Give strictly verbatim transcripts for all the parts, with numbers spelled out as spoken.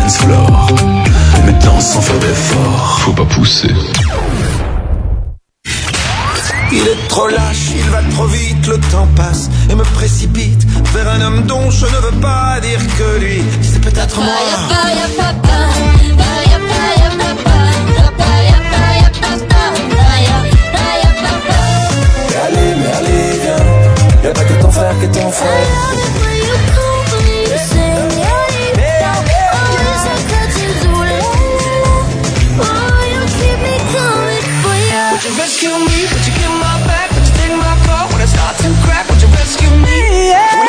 dance floor. Mais danse sans faire d'effort. Faut pas pousser. Il est trop lâche, il va trop vite, le temps passe et me précipite vers un homme dont je ne veux pas dire que lui, c'est peut-être moi. Mais allez, mais allez, viens, y'a pas que ton frère qui est ton frère. Would you rescue me? Would you give my back? Would you take my car when I start to crack? Would you rescue me? Yeah.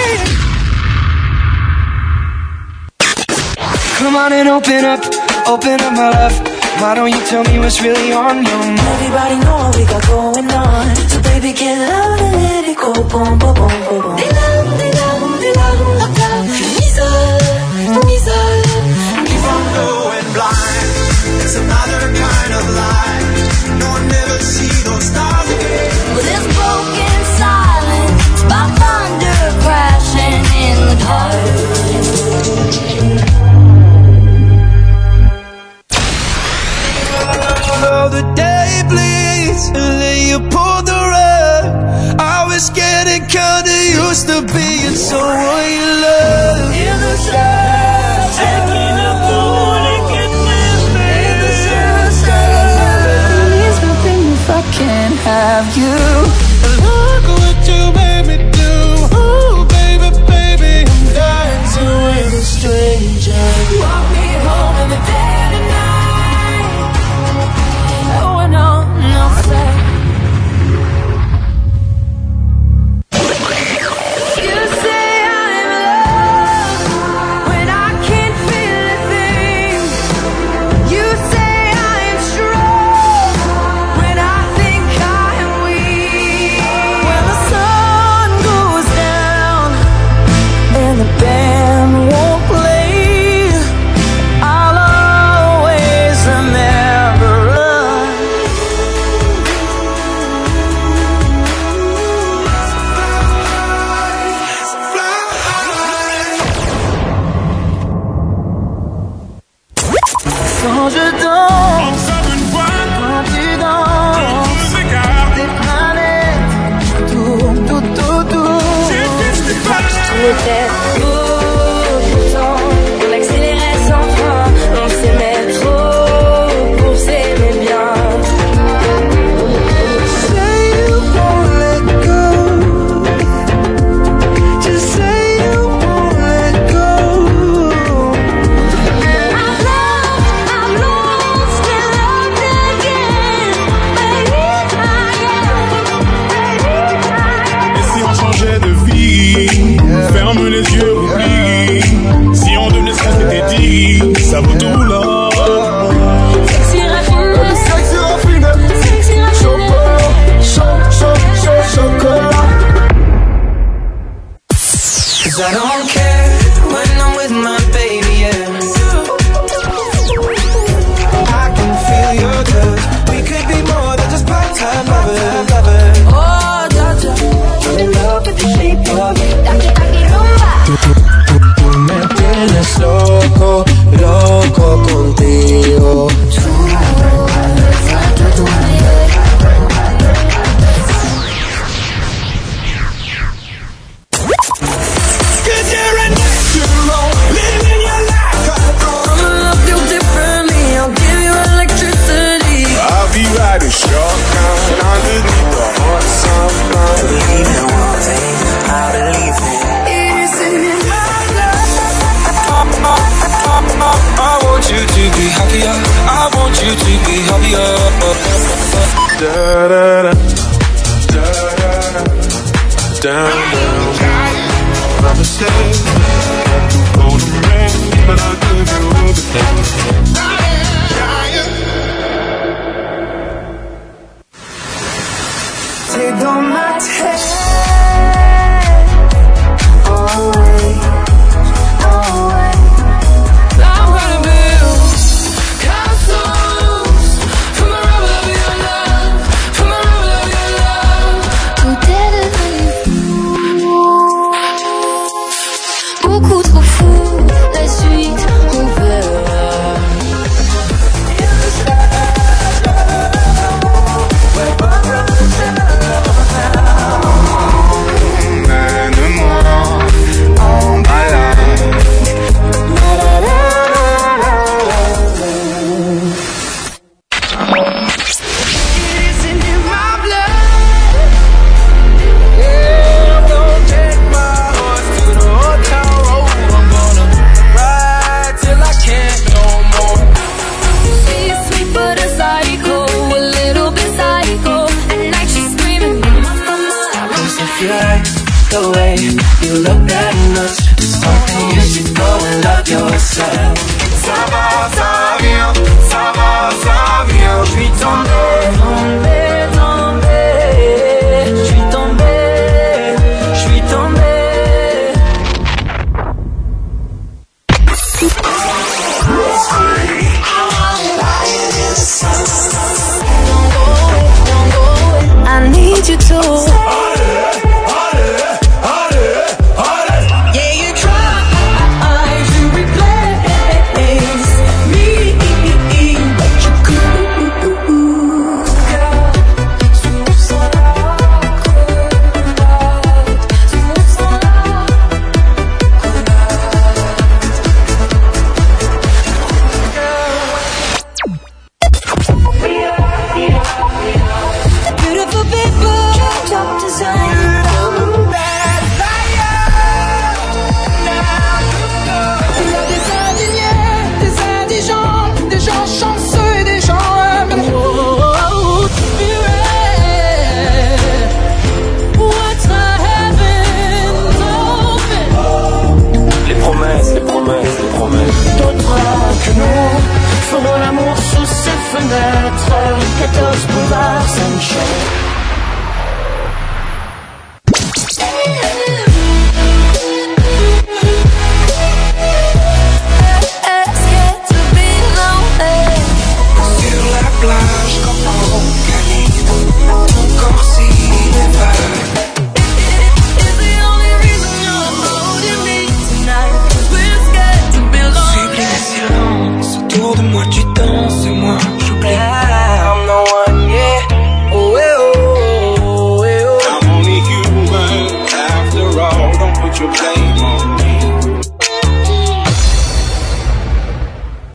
Come on and open up, open up my love. Why don't you tell me what's really on your mind? Everybody know what we got going on, so baby get loud and let it go. Boom, boom, boom, boom, boom. Des larmes, des larmes, des larmes à plat. Misère, misère. If I'm going blind, it's another kind of light. No one never see those stars again. Well, there's broken silence by thunder crashing in the dark. Though the day bleeds and then you pull the rug, I was getting kinda used to being someone you love. In the sun, taking up the morning, getting in the sun. There's nothing if I can't have you. Look what you made me do. Ooh, baby, baby, I'm dancing with a stranger. Walk me home in the dead of night. Going on outside. You say I'm in love when I can't feel a thing. You say I am strong when I think I am weak. When the sun goes down and the band won't play, I'll always remember us. Quand je danse, quand tu danses, des planètes tournent tout autour. Tout était beau, pourtant on accélérait sans frein. On s'aimait trop pour s'aimer bien. Say you won't let go. Just say you won't let go. I've loved, I've lost and loved again. Baby, I am, baby, I am. Et si on changeait de vie, ferme les yeux, oublie. Si on devenait ce qu'on s'était dit, ça vaut tout l'or. Sexy raffiné, Sexy raffiné. sexy raffiné. Chaud, chaud, chaud, chocolat. 'Cause I don't care when I'm with my baby, yeah. I can feel your touch. We could be more than just part-time lovers, lovers. Oh, Dada, I'm in love with the shape of you. Taki, taki, rumba. Tú me tienes loco, loco contigo. Cause you're a natural, living your life. I'ma love you differently. I'll give you electricity. I'll be riding shotgun underneath the hot sun. Believe in one thing, I believe in. It's in my love. I want you to be happier. I want you to be happier. Da da da, da da da, down down. I'm a slave, golden ring, but I'll give you everything. Take on my hand, always, always. I'm gonna build castles from the rubble of your love, from the rubble of your love. Who did it? seul. Ça va, ça vient, ça va, ça vient. Je suis tombé, tombé, tombé. Je suis tombé, je suis tombé. I need you to. quatorze boulevard Saint-Michel. Sur la plage, comme en Calibre, ton corps s'y évade. Sublime silence autour de moi, tu